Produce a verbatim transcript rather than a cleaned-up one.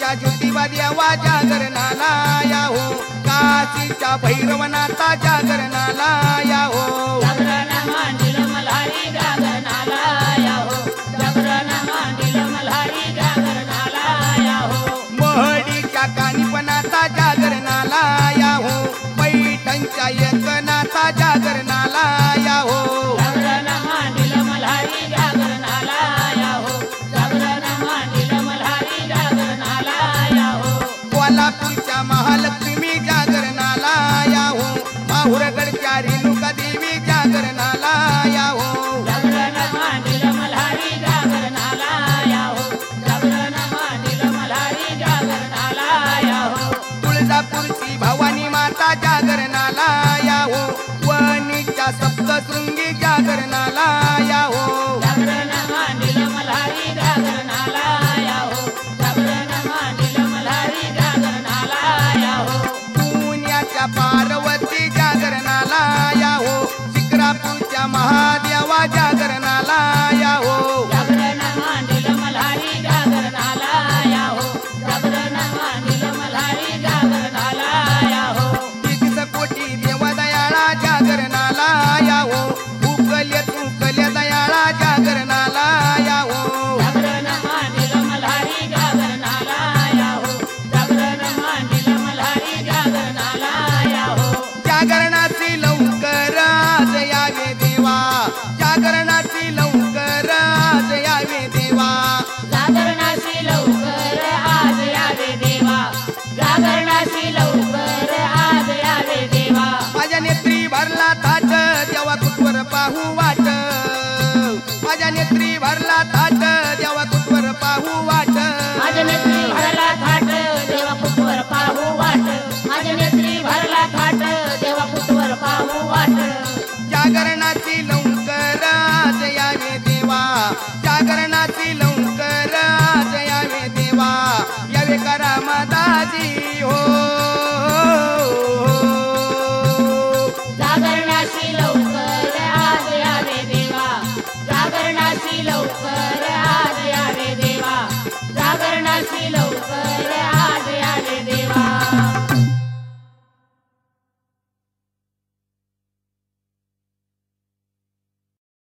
ज्योतिषाचा ज्योतिबा देवा जागरणाला या हो, काशीच्या भैरवनाथा जागरणाला या हो, जागरण मांडील मल्हारी जागरणाला या हो, जागरण मांडील मल्हारी जागरणाला या हो, मोहडीच्या कानिपनाथा जागरणाला या हो, पैठणच्या एकनाथा जागरणाला या हो, जागरण मांडील मल्हारी जागरणाला या हो, जागरण मांडील मल्हारी जागरणाला या हो, कोल्हापूरच्या महालक्ष्मी जागरणाला या हो, माहुरगडच्या रेणुका देवी जागरणाला या हो, जागरण मांडील मल्हारी जागरणाला या हो, जागरण मांडील मल्हारी जागरणाला या हो, तुळजापूरची भवानी माता जागरणाला या हो, वणीच्या सप्तशृंगी जागरणाला या हो, जागरण मांडील मल्हारी जागरणाला या हो, जागरण मांडील मल्हारी जागरणाला या हो, पुण्याच्या पार्वती जागरणाला या हो, शिक्रापूरच्या महादेवा जागरणाला या हो, जागरण मांडील मल्हारी जागरणाला या हो, जागरण मांडील मल्हारी जागरणाला या हो, तीस कोटी देवदयाळा जागरणाला या हो, उकल्या तुकल्या दयाळा जागरणाला या हो, जागरण मांडील मल्हारी जागरणाला या हो, जागरण मांडील मल्हारी जागरणाला या हो, जागरणाची लवकर आज यावे देवा, जागरणाची लवकर आज यावे देवा, जागरणाशी लवकर आज यावे देवा, जागरणाशी लवकर आज यावे देवा, माझ्या नेत्री भरला थाट देवा कुठवर पाहू वाट, माझ्या नेत्री भरला थाट देवा कुठवर पाहू वाट, माझ्या नेत्री भरला थाट देवा कुठवर पाहू वाट, माझ्या नेत्री भरला थाट देवा कुठवर पाहू वाट, जागरणाची लवकर आज यावे देवा, जागरणाची लवकर आज यावे देवा, यावे करा माताजी हो, जागरणाशी लवकर आज यावे देवा, जागरणाशी लवकर